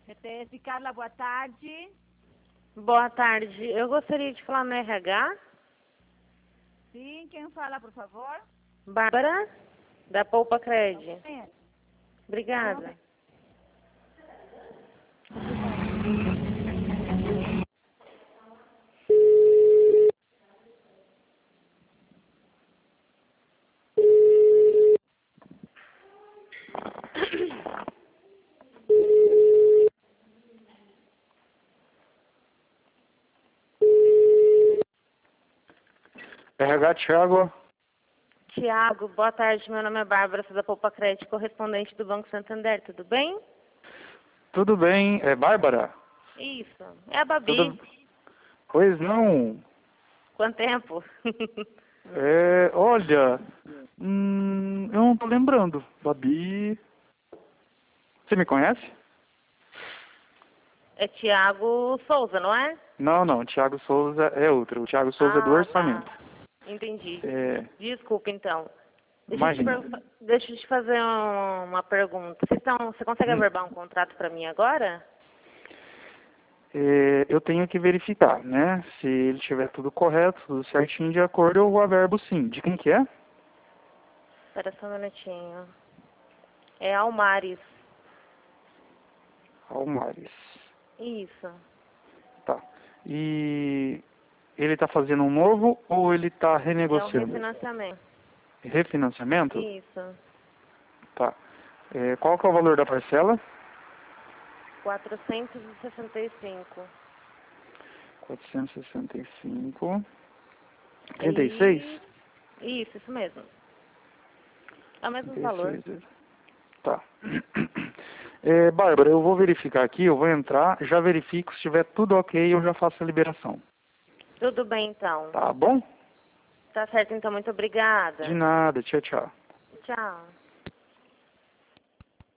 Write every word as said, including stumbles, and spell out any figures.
C T S Carla, boa tarde. Boa tarde. Eu gostaria de falar no R H. Sim, quem fala, por favor? Bárbara, da Poupa Cred. Sim. Obrigada. R H Thiago. Tiago, boa tarde. Meu nome é Bárbara, sou da Poupa Cred, correspondente do Banco Santander. Tudo bem? Tudo bem? É Bárbara? Isso. É a Babi. Tudo... Pois não. Quanto tempo? É, olha, hum, eu não tô lembrando. Babi... Você me conhece? É Tiago Souza, não é? Não, não. Thiago Souza é outro. O Thiago Souza é do Ah, orçamento. tá. Entendi. É, Desculpa, então. Deixa eu te, imagina. per- deixa eu te fazer um- uma pergunta. Vocês estão... Você consegue Hum. averbar um contrato para mim agora? É, eu tenho que verificar, né? Se ele tiver tudo correto, tudo certinho, de acordo, eu vou averbo sim. De quem que é? Espera só um minutinho. É Almares. Almares. Isso. Tá. E ele está fazendo um novo ou ele está É um renegociando? refinanciamento. Refinanciamento? Isso. Tá. É, qual que é o valor da parcela? quatrocentos e sessenta e cinco. quatrocentos e sessenta e cinco. trinta e seis? E... Isso, isso mesmo. É o mesmo trinta e valor. seis. Tá. É, Bárbara, eu vou verificar aqui, eu vou entrar, já verifico, se tiver tudo ok, eu já faço a liberação. Tudo bem, então. Tá bom? Tá certo, então. Muito obrigada. De nada, tchau, tchau. Tchau.